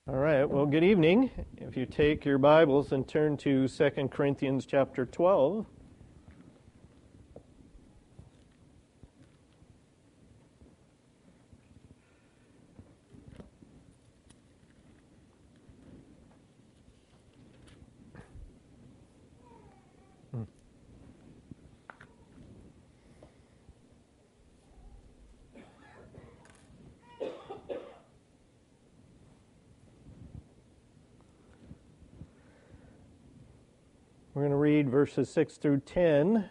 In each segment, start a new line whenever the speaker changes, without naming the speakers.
All right, well, good evening. If you take your Bibles and turn to 2 Corinthians chapter 12. We're going to read verses 6 through 10.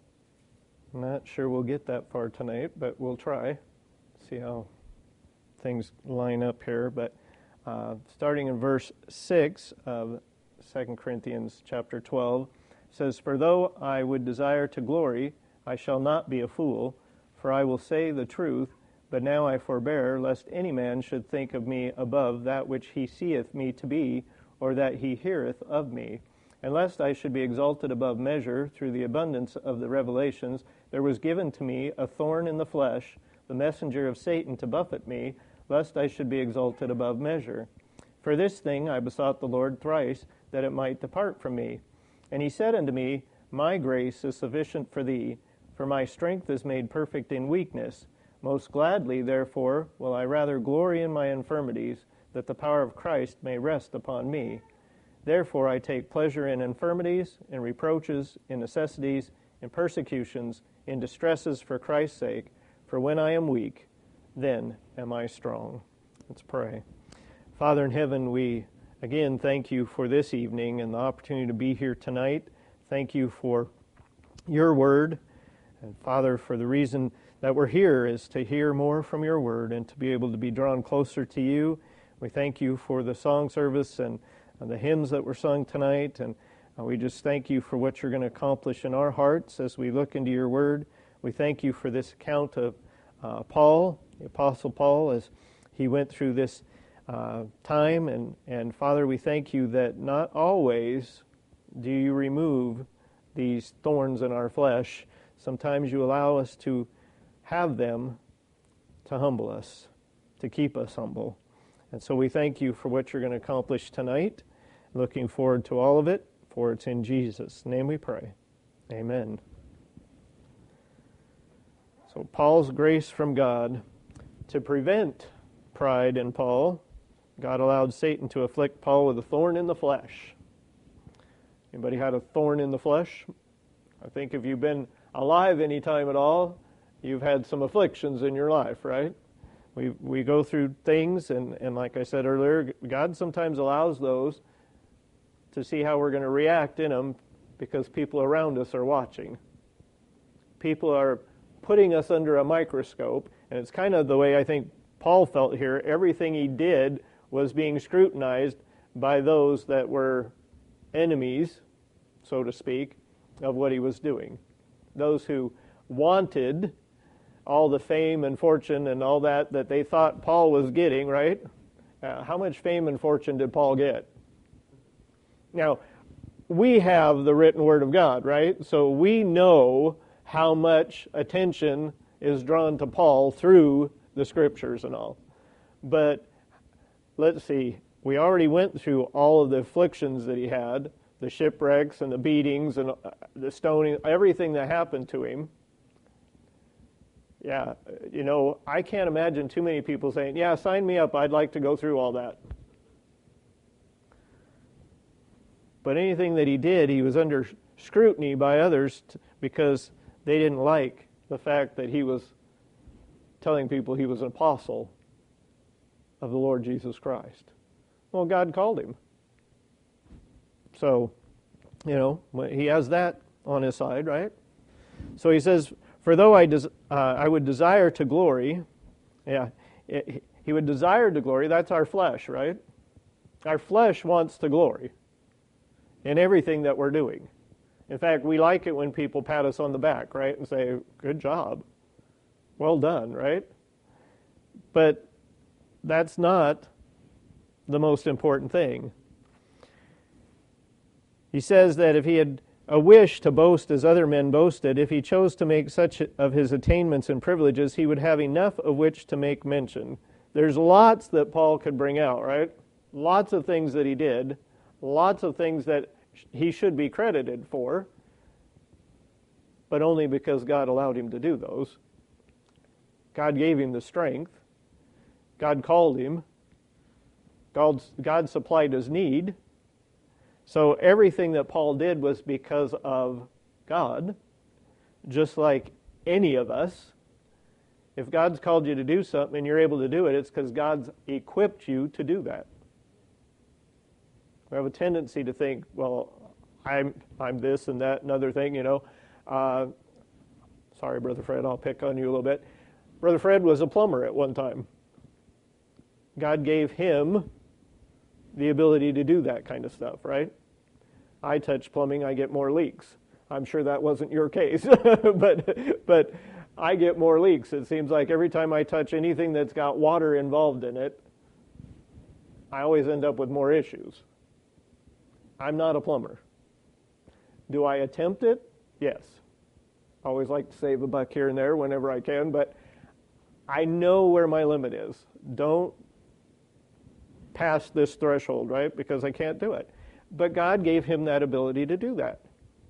I'm not sure we'll get that far tonight, but we'll try. See how things line up here. But starting in verse 6 of 2 Corinthians chapter 12, says, "For though I would desire to glory, I shall not be a fool, for I will say the truth, but now I forbear, lest any man should think of me above that which he seeth me to be, or that he heareth of me. And lest I should be exalted above measure through the abundance of the revelations, there was given to me a thorn in the flesh, the messenger of Satan to buffet me, lest I should be exalted above measure. For this thing I besought the Lord thrice, that it might depart from me. And he said unto me, My grace is sufficient for thee, for my strength is made perfect in weakness. Most gladly, therefore, will I rather glory in my infirmities, that the power of Christ may rest upon me. Therefore I take pleasure in infirmities, in reproaches, in necessities, in persecutions, in distresses for Christ's sake. For when I am weak, then am I strong." Let's pray. Father in heaven, we again thank you for this evening and the opportunity to be here tonight. Thank you for your word. And Father, for the reason that we're here is to hear more from your word and to be able to be drawn closer to you. We thank you for the song service and the hymns that were sung tonight, and we just thank you for what you're going to accomplish in our hearts as we look into your word. We thank you for this account of Paul, the Apostle Paul, as he went through this time, and Father, we thank you that not always do you remove these thorns in our flesh. Sometimes you allow us to have them to humble us, to keep us humble. And so we thank you for what you're going to accomplish tonight. Looking forward to all of it, for it's in Jesus' name we pray. Amen. So Paul's grace from God. To prevent pride in Paul, God allowed Satan to afflict Paul with a thorn in the flesh. Anybody had a thorn in the flesh? I think if you've been alive any time at all, you've had some afflictions in your life, right? We go through things, and like I said earlier, God sometimes allows those to see how we're going to react in them because people around us are watching. People are putting us under a microscope, and it's kind of the way I think Paul felt here. Everything he did was being scrutinized by those that were enemies, so to speak, of what he was doing. Those who wanted all the fame and fortune and all that they thought Paul was getting, right? How much fame and fortune did Paul get? Now, we have the written word of God, right? So we know how much attention is drawn to Paul through the scriptures and all. But let's see, we already went through all of the afflictions that he had, the shipwrecks and the beatings and the stoning, everything that happened to him. Yeah, I can't imagine too many people saying, yeah, sign me up, I'd like to go through all that. But anything that he did, he was under scrutiny by others because they didn't like the fact that he was telling people he was an apostle of the Lord Jesus Christ. Well, God called him. So, he has that on his side, right? So he says, "For though I would desire to glory," he would desire to glory, that's our flesh, right? Our flesh wants to glory in everything that we're doing. In fact, we like it when people pat us on the back, right, and say, "Good job. Well done," right? But that's not the most important thing. He says that if he had a wish to boast as other men boasted, if he chose to make such of his attainments and privileges, he would have enough of which to make mention. There's lots that Paul could bring out, right? lots of things that he did, lots of things that he should be credited for, but only because God allowed him to do those. God gave him the strength. God called him. God supplied his need. So everything that Paul did was because of God, just like any of us. If God's called you to do something and you're able to do it, it's because God's equipped you to do that. We have a tendency to think, well, I'm this and that and other thing, Sorry, Brother Fred, I'll pick on you a little bit. Brother Fred was a plumber at one time. God gave him the ability to do that kind of stuff, right? I touch plumbing, I get more leaks. I'm sure that wasn't your case, but I get more leaks. It seems like every time I touch anything that's got water involved in it, I always end up with more issues. I'm not a plumber. Do I attempt it? Yes. I always like to save a buck here and there whenever I can, but I know where my limit is. Don't pass this threshold, right? Because I can't do it. But God gave him that ability to do that.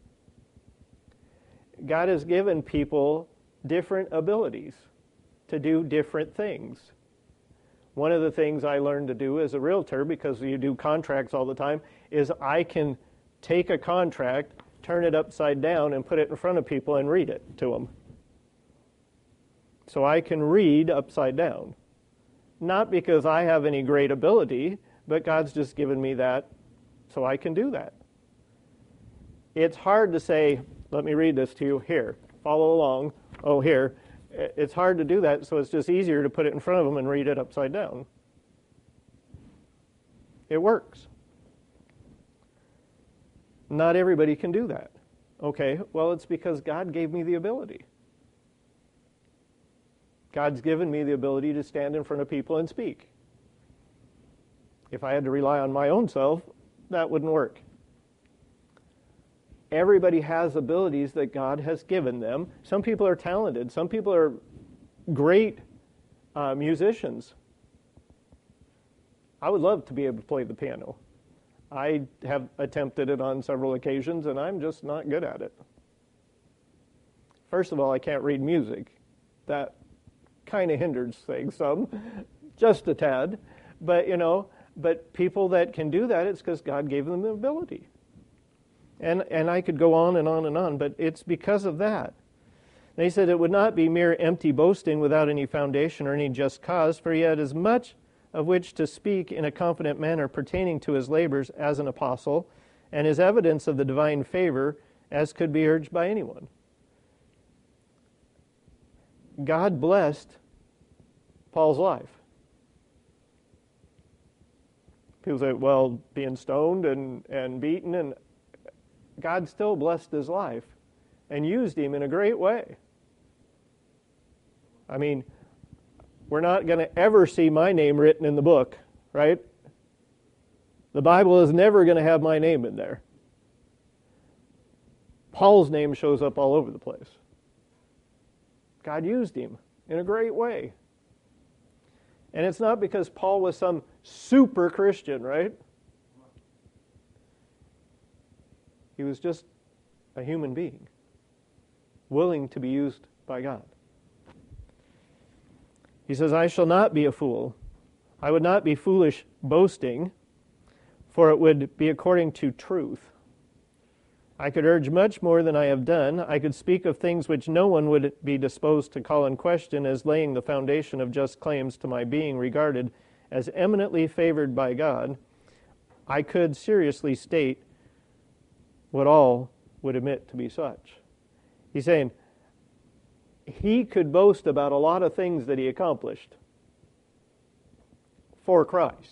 God has given people different abilities to do different things. One of the things I learned to do as a realtor, because you do contracts all the time, is I can take a contract, turn it upside down, and put it in front of people and read it to them. So I can read upside down. Not because I have any great ability, but God's just given me that so I can do that. It's hard to say, let me read this to you. Here, follow along. Oh, here. It's hard to do that, so it's just easier to put it in front of them and read it upside down. It works. Not everybody can do that. Okay, well, it's because God gave me the ability. God's given me the ability to stand in front of people and speak. If I had to rely on my own self, that wouldn't work. Everybody has abilities that God has given them. Some people are talented. Some people are great musicians. I would love to be able to play the piano. I have attempted it on several occasions, and I'm just not good at it. First of all, I can't read music. That kind of hinders things some, just a tad. But people that can do that, it's because God gave them the ability. And I could go on and on and on, but it's because of that. And he said it would not be mere empty boasting without any foundation or any just cause, for he had as much of which to speak in a confident manner pertaining to his labors as an apostle, and his evidence of the divine favor as could be urged by anyone. God blessed Paul's life. People say, well, being stoned and beaten, and God still blessed his life and used him in a great way. I mean, we're not going to ever see my name written in the book, right? The Bible is never going to have my name in there. Paul's name shows up all over the place. God used him in a great way. And it's not because Paul was some super Christian, right? He was just a human being, willing to be used by God. He says, I shall not be a fool. I would not be foolish boasting, for it would be according to truth. I could urge much more than I have done. I could speak of things which no one would be disposed to call in question as laying the foundation of just claims to my being regarded as eminently favored by God. I could seriously state what all would admit to be such. He's saying he could boast about a lot of things that he accomplished for Christ.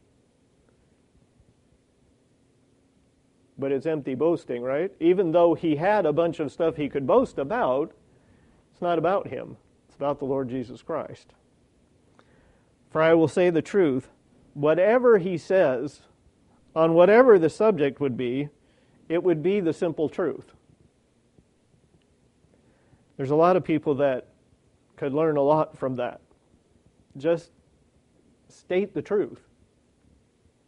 But it's empty boasting, right? Even though he had a bunch of stuff he could boast about, it's not about him. It's about the Lord Jesus Christ. For I will say the truth, whatever he says, on whatever the subject would be, it would be the simple truth. There's a lot of people that could learn a lot from that. Just state the truth.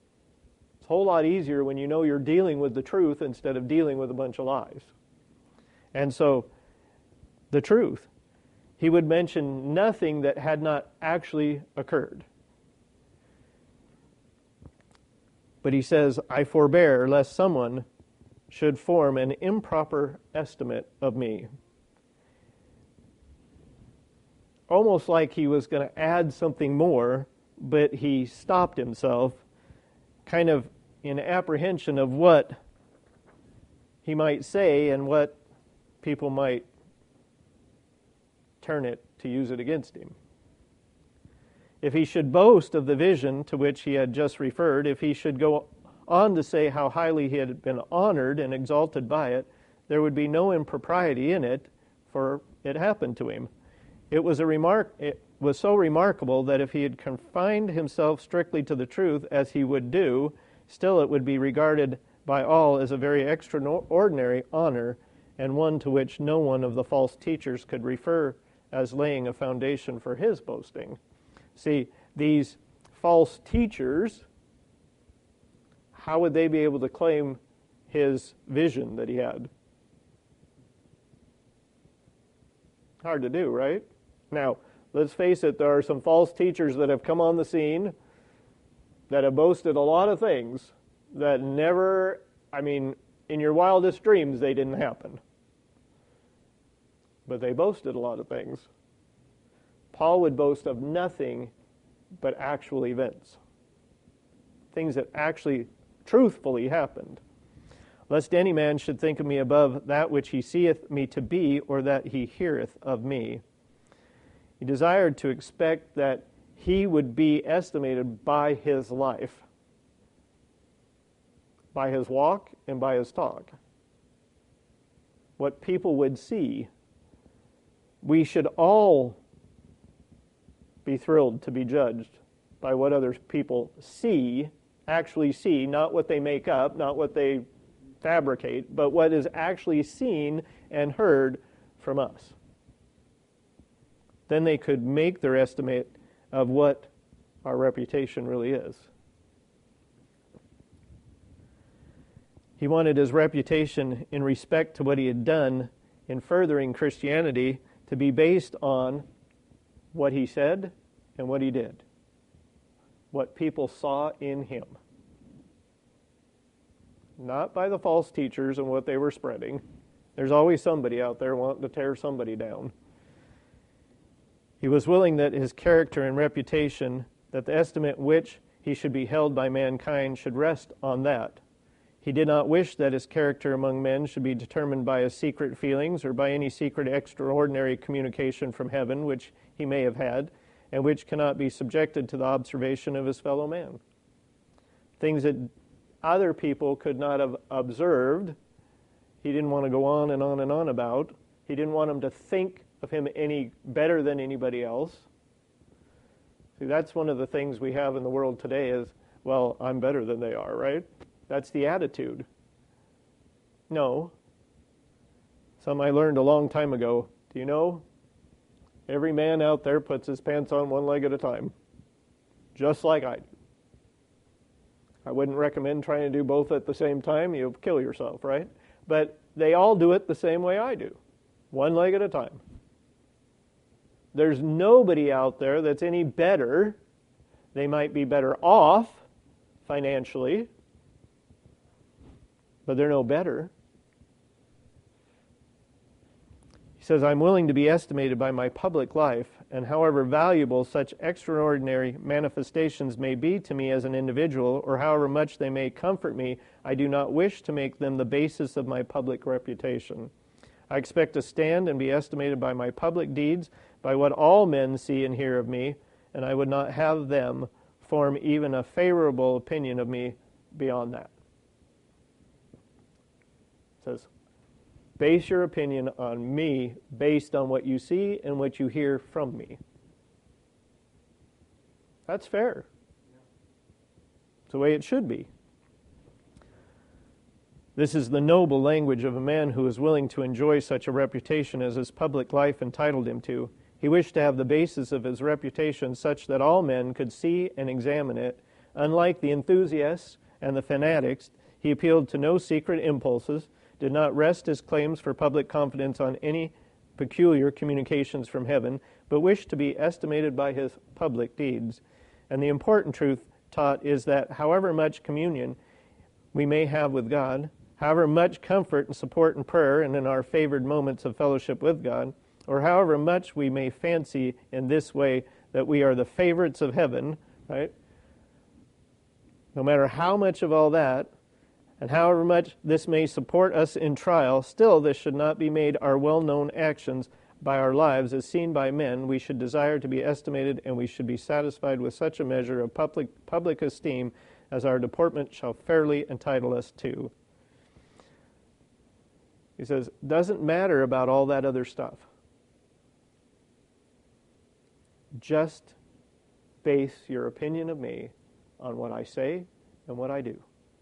It's a whole lot easier when you know you're dealing with the truth instead of dealing with a bunch of lies. And so, the truth. He would mention nothing that had not actually occurred. But he says, I forbear lest someone should form an improper estimate of me. Almost like he was going to add something more, but he stopped himself, kind of in apprehension of what he might say and what people might turn it to use it against him. If he should boast of the vision to which he had just referred, if he should go on to say how highly he had been honored and exalted by it, there would be no impropriety in it, for it happened to him. It was so remarkable that if he had confined himself strictly to the truth, as he would do, still it would be regarded by all as a very extraordinary honor, and one to which no one of the false teachers could refer as laying a foundation for his boasting. See, these false teachers, how would they be able to claim his vision that he had? Hard to do, right? Now, let's face it, there are some false teachers that have come on the scene that have boasted a lot of things that never, in your wildest dreams, they didn't happen. But they boasted a lot of things. Paul would boast of nothing but actual events. Things that actually, truthfully happened. Lest any man should think of me above that which he seeth me to be, or that he heareth of me. He desired to expect that he would be estimated by his life, by his walk and by his talk. What people would see. We should all be thrilled to be judged by what other people see, actually see, not what they make up, not what they fabricate, but what is actually seen and heard from us. Then they could make their estimate of what our reputation really is. He wanted his reputation in respect to what he had done in furthering Christianity to be based on what he said and what he did. What people saw in him. Not by the false teachers and what they were spreading. There's always somebody out there wanting to tear somebody down. He was willing that his character and reputation, that the estimate which he should be held by mankind should rest on that. He did not wish that his character among men should be determined by his secret feelings or by any secret extraordinary communication from heaven which he may have had, and which cannot be subjected to the observation of his fellow man. Things that other people could not have observed, he didn't want to go on and on and on about. He didn't want them to think of him any better than anybody else. See, that's one of the things we have in the world today is, well, I'm better than they are, right? That's the attitude. No. Some I learned a long time ago. Do you know? Every man out there puts his pants on one leg at a time. Just like I do. I wouldn't recommend trying to do both at the same time. You'll kill yourself, right? But they all do it the same way I do. One leg at a time. There's nobody out there that's any better. They might be better off financially, but they're no better. He says, I'm willing to be estimated by my public life, and however valuable such extraordinary manifestations may be to me as an individual, or however much they may comfort me, I do not wish to make them the basis of my public reputation. I expect to stand and be estimated by my public deeds, by what all men see and hear of me, and I would not have them form even a favorable opinion of me beyond that. It says, base your opinion on me based on what you see and what you hear from me. That's fair. It's the way it should be. This is the noble language of a man who is willing to enjoy such a reputation as his public life entitled him to. He wished to have the basis of his reputation such that all men could see and examine it, unlike the enthusiasts and the fanatics, he appealed to no secret impulses, did not rest his claims for public confidence on any peculiar communications from heaven, but wished to be estimated by his public deeds. And the important truth taught is that however much communion we may have with God, however much comfort and support in prayer and in our favored moments of fellowship with God, or however much we may fancy in this way that we are the favorites of heaven, right? No matter how much of all that, and however much this may support us in trial, still this should not be made our well-known actions by our lives as seen by men. We should desire to be estimated, and we should be satisfied with such a measure of public esteem as our deportment shall fairly entitle us to. He says, doesn't matter about all that other stuff. Just base your opinion of me on what I say and what I do.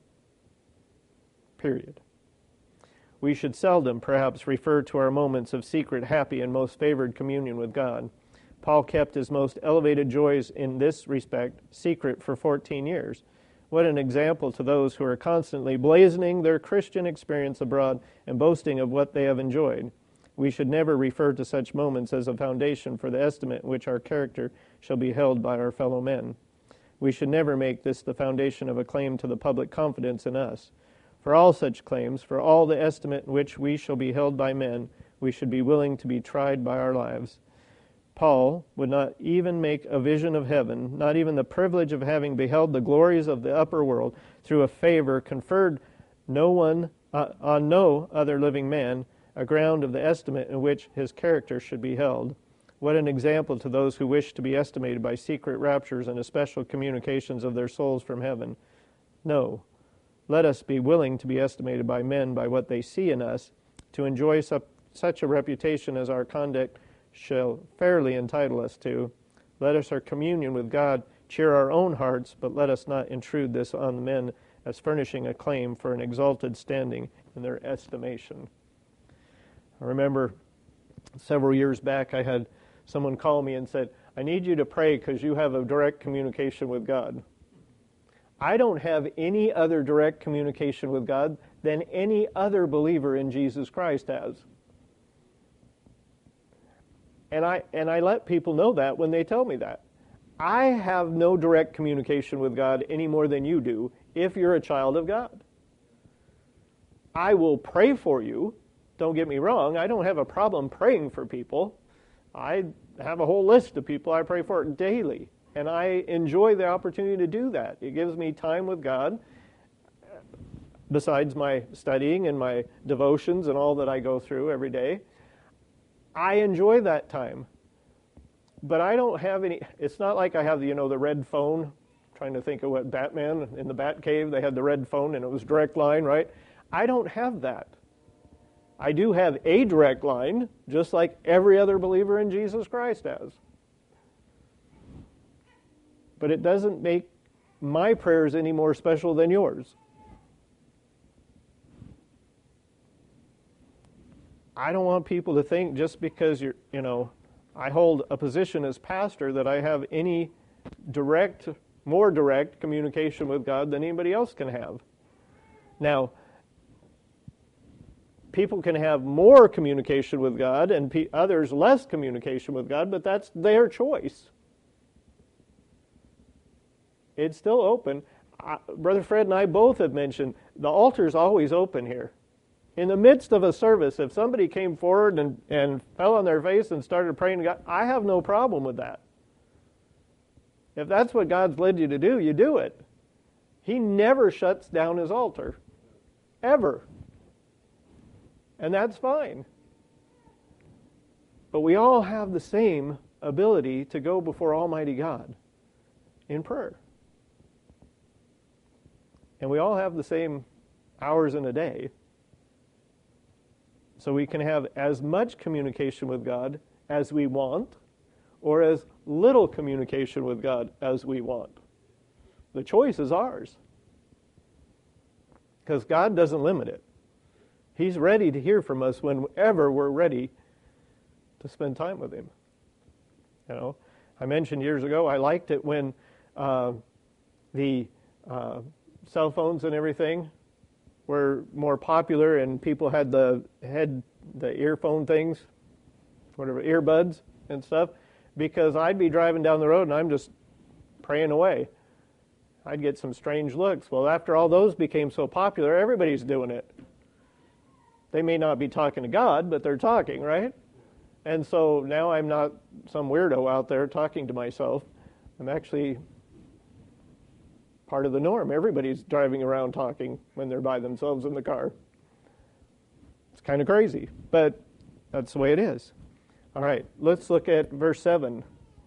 Period. We should seldom, perhaps, refer to our moments of secret, happy, and most favored communion with God. Paul kept his most elevated joys in this respect secret for 14 years. What an example to those who are constantly blazoning their Christian experience abroad and boasting of what they have enjoyed. We should never refer to such moments as a foundation for the estimate in which our character shall be held by our fellow men. We should never make this the foundation of a claim to the public confidence in us. For all such claims, for all the estimate in which we shall be held by men, we should be willing to be tried by our lives. Paul would not even make a vision of heaven, not even the privilege of having beheld the glories of the upper world through a favor conferred on no other living man, a ground of the estimate in which his character should be held. What an example to those who wish to be estimated by secret raptures and especial communications of their souls from heaven. No. Let us be willing to be estimated by men by what they see in us, to enjoy such a reputation as our conduct shall fairly entitle us to. Let us our communion with God cheer our own hearts, but let us not intrude this on the men as furnishing a claim for an exalted standing in their estimation. I remember several years back I had someone call me and said, I need you to pray because you have a direct communication with God. I don't have any other direct communication with God than any other believer in Jesus Christ has. And I let people know that when they tell me that. I have no direct communication with God any more than you do if you're a child of God. I will pray for you. Don't get me wrong. I don't have a problem praying for people. I have a whole list of people I pray for daily. And I enjoy the opportunity to do that. It gives me time with God, besides my studying and my devotions and all that I go through every day. I enjoy that time. But I don't have any, it's not like I have the red phone. I'm trying to think of what Batman in the Batcave, they had the red phone and it was direct line, right? I don't have that. I do have a direct line, just like every other believer in Jesus Christ has. But it doesn't make my prayers any more special than yours. I don't want people to think just because I hold a position as pastor that I have any more direct communication with God than anybody else can have. Now, people can have more communication with God and others less communication with God, but that's their choice. It's still open. Brother Fred and I both have mentioned the altar's always open here. In the midst of a service, if somebody came forward and fell on their face and started praying to God, I have no problem with that. If that's what God's led you to do, you do it. He never shuts down his altar. Ever. And that's fine. But we all have the same ability to go before Almighty God in prayer. And we all have the same hours in a day. So we can have as much communication with God as we want, or as little communication with God as we want. The choice is ours. Because God doesn't limit it. He's ready to hear from us whenever we're ready to spend time with Him. I mentioned years ago, I liked it when the cell phones and everything were more popular, and people had the earphone things, whatever, earbuds and stuff, because I'd be driving down the road and I'm just praying away. I'd get some strange looks. Well, after all those became so popular, everybody's doing it. They may not be talking to God, but they're talking, right? And so now I'm not some weirdo out there talking to myself. I'm actually part of the norm. Everybody's driving around talking when they're by themselves in the car. It's kind of crazy, but that's the way it is. All right, let's look at verse 7.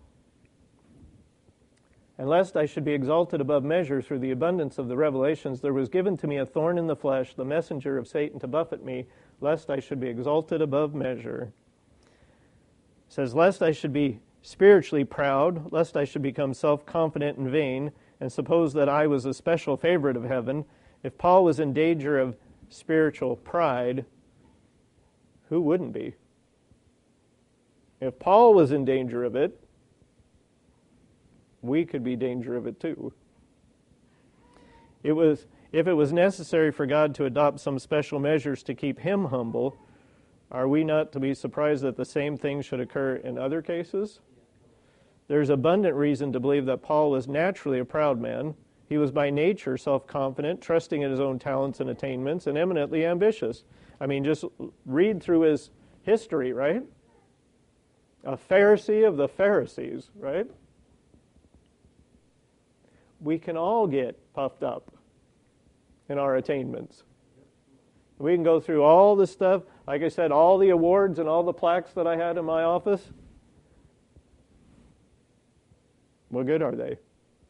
And lest I should be exalted above measure through the abundance of the revelations, there was given to me a thorn in the flesh, the messenger of Satan to buffet me, lest I should be exalted above measure. It says, lest I should be spiritually proud, lest I should become self-confident and vain, and suppose that I was a special favorite of heaven. If Paul was in danger of spiritual pride, who wouldn't be? If Paul was in danger of it, we could be in danger of it too. If it was necessary for God to adopt some special measures to keep him humble, are we not to be surprised that the same thing should occur in other cases? There's abundant reason to believe that Paul was naturally a proud man. He was by nature self-confident, trusting in his own talents and attainments, and eminently ambitious. I mean, just read through his history, right? A Pharisee of the Pharisees, right? We can all get puffed up in our attainments. We can go through all the stuff, like I said, all the awards and all the plaques that I had in my office. What good are they?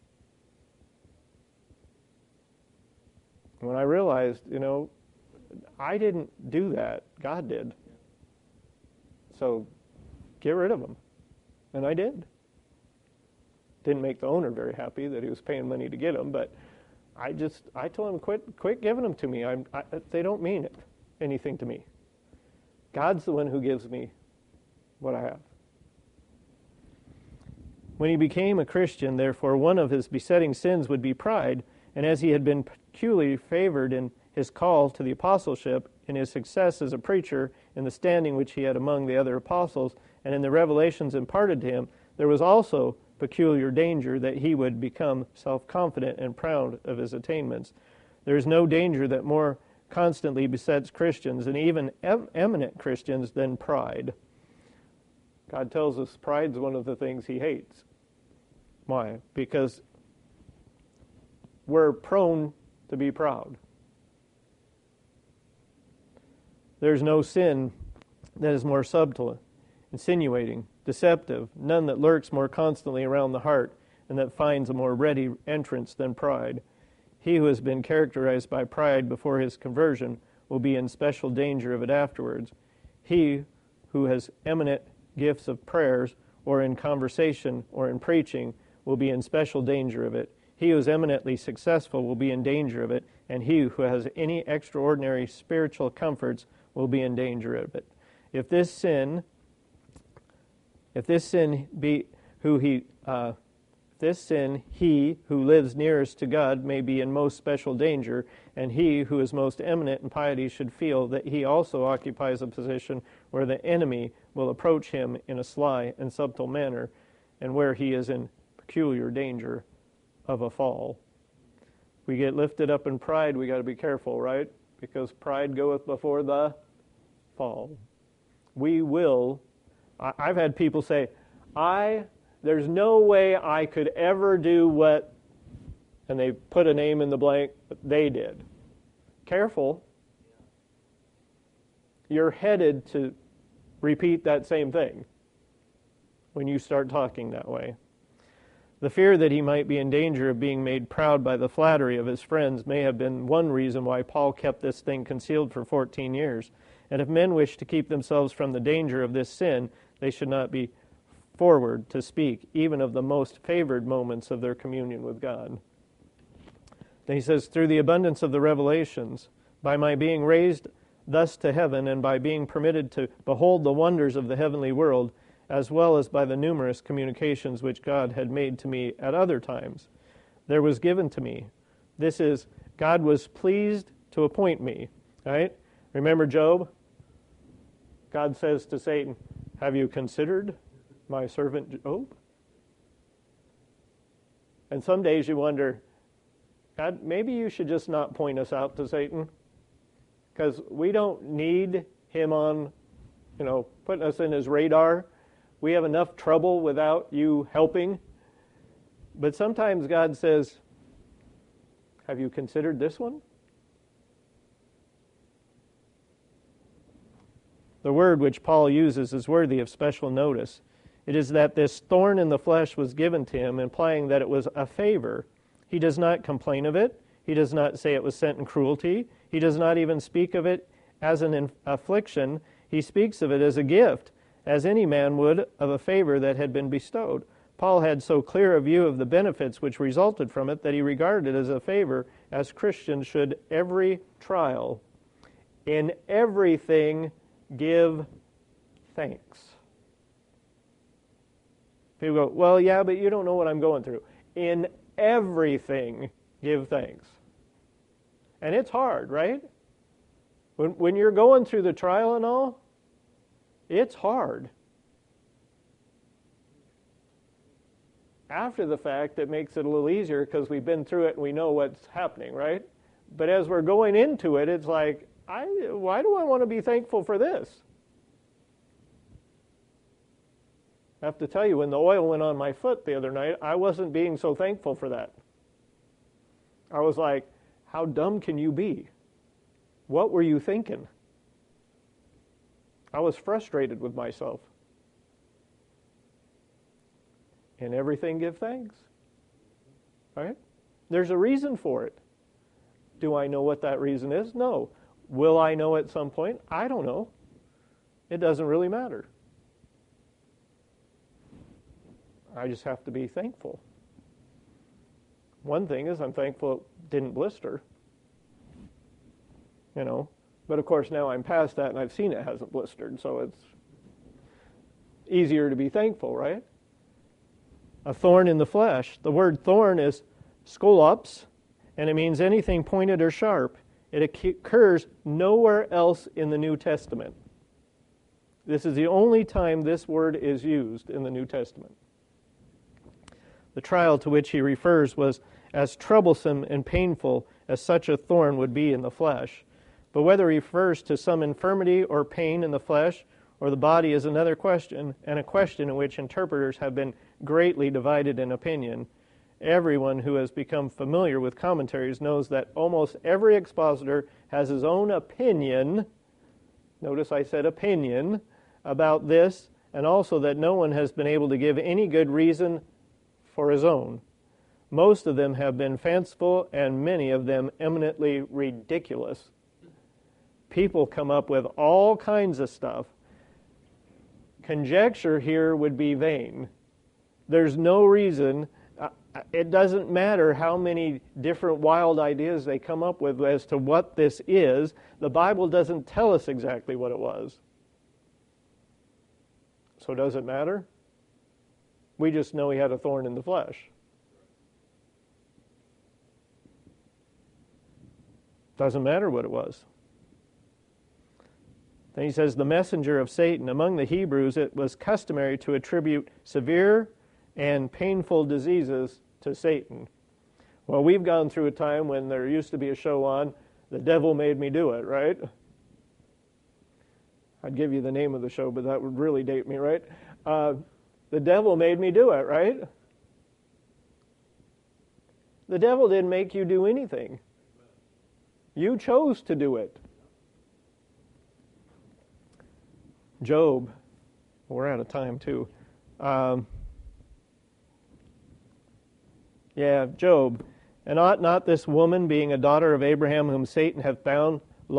When I realized, I didn't do that. God did. So get rid of them. And I did. Didn't make the owner very happy that he was paying money to get them, but I told him, quit giving them to me. They don't mean anything to me. God's the one who gives me what I have. When he became a Christian, therefore, one of his besetting sins would be pride, and as he had been peculiarly favored in his call to the apostleship, in his success as a preacher, in the standing which he had among the other apostles, and in the revelations imparted to him, there was also peculiar danger that he would become self-confident and proud of his attainments. There is no danger that more constantly besets Christians, and even eminent Christians, than pride. God tells us pride's one of the things he hates. Why? Because we're prone to be proud. There's no sin that is more subtle, insinuating, deceptive, none that lurks more constantly around the heart, and that finds a more ready entrance than pride. He who has been characterized by pride before his conversion will be in special danger of it afterwards. He who has eminent gifts of prayers, or in conversation, or in preaching, will be in special danger of it. He who is eminently successful will be in danger of it, and he who has any extraordinary spiritual comforts will be in danger of it. If this sin he who lives nearest to God may be in most special danger, and he who is most eminent in piety should feel that he also occupies a position where the enemy will approach him in a sly and subtle manner, and where he is in peculiar danger of a fall. We get lifted up in pride, we got to be careful, right? Because pride goeth before the fall. I've had people say, there's no way I could ever do what, and they put a name in the blank, but they did. Careful. You're headed to repeat that same thing when you start talking that way. The fear that he might be in danger of being made proud by the flattery of his friends may have been one reason why Paul kept this thing concealed for 14 years. And if men wish to keep themselves from the danger of this sin, they should not be forward to speak even of the most favored moments of their communion with God. Then he says, through the abundance of the revelations, by my being raised thus to heaven, and by being permitted to behold the wonders of the heavenly world, as well as by the numerous communications which God had made to me at other times, there was given to me This is, God was pleased to appoint me, right? Remember Job? God says to Satan, have you considered my servant Job? And some days you wonder, God, maybe you should just not point us out to Satan, because we don't need him on, putting us in his radar. We have enough trouble without you helping. But sometimes God says, have you considered this one? The word which Paul uses is worthy of special notice. It is that this thorn in the flesh was given to him, implying that it was a favor. He does not complain of it. He does not say it was sent in cruelty. He does not even speak of it as an affliction. He speaks of it as a gift, as any man would of a favor that had been bestowed. Paul had so clear a view of the benefits which resulted from it that he regarded it as a favor, as Christians should every trial. In everything, give thanks. People go, well, yeah, but you don't know what I'm going through. In everything, give thanks. And it's hard, right? When you're going through the trial and all, it's hard. After the fact, it makes it a little easier because we've been through it and we know what's happening, right? But as we're going into it, it's like, why do I want to be thankful for this? I have to tell you, when the oil went on my foot the other night, I wasn't being so thankful for that. I was like, how dumb can you be? What were you thinking? I was frustrated with myself. In everything, give thanks. Right? There's a reason for it. Do I know what that reason is? No. Will I know at some point? I don't know. It doesn't really matter. I just have to be thankful. One thing is I'm thankful it didn't blister. But of course now I'm past that and I've seen it hasn't blistered, so it's easier to be thankful, right? A thorn in the flesh. The word thorn is skolops, and it means anything pointed or sharp. It occurs nowhere else in the New Testament. This is the only time this word is used in the New Testament. The trial to which he refers was as troublesome and painful as such a thorn would be in the flesh. But whether he refers to some infirmity or pain in the flesh or the body is another question, and a question in which interpreters have been greatly divided in opinion. Everyone who has become familiar with commentaries knows that almost every expositor has his own opinion, notice I said opinion, about this, and also that no one has been able to give any good reason for his own. Most of them have been fanciful, and many of them eminently ridiculous. People come up with all kinds of stuff. Conjecture here would be vain. There's no reason. It doesn't matter how many different wild ideas they come up with as to what this is. The Bible doesn't tell us exactly what it was. So does it matter? We just know he had a thorn in the flesh. Doesn't matter what it was. Then he says, the messenger of Satan. Among the Hebrews, it was customary to attribute severe and painful diseases to Satan. Well, we've gone through a time when there used to be a show on, The Devil Made Me Do It, right? I'd give you the name of the show, but that would really date me, right? The devil made me do it, right? The devil didn't make you do anything. You chose to do it. Job, we're out of time too. Job. And ought not this woman, being a daughter of Abraham, whom Satan hath bound,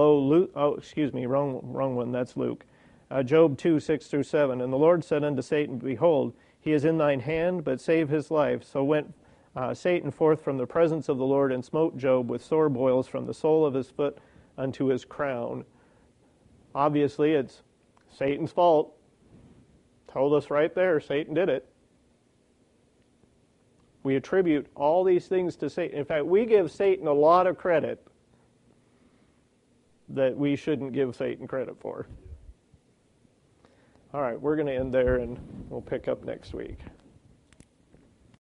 wrong one, that's Luke. Job 2, 6-7. And the Lord said unto Satan, behold, he is in thine hand, but save his life. So went Satan forth from the presence of the Lord, and smote Job with sore boils from the sole of his foot unto his crown. Obviously, it's Satan's fault. Told us right there, Satan did it. We attribute all these things to Satan. In fact, we give Satan a lot of credit that we shouldn't give Satan credit for. All right, we're going to end there, and we'll pick up next week.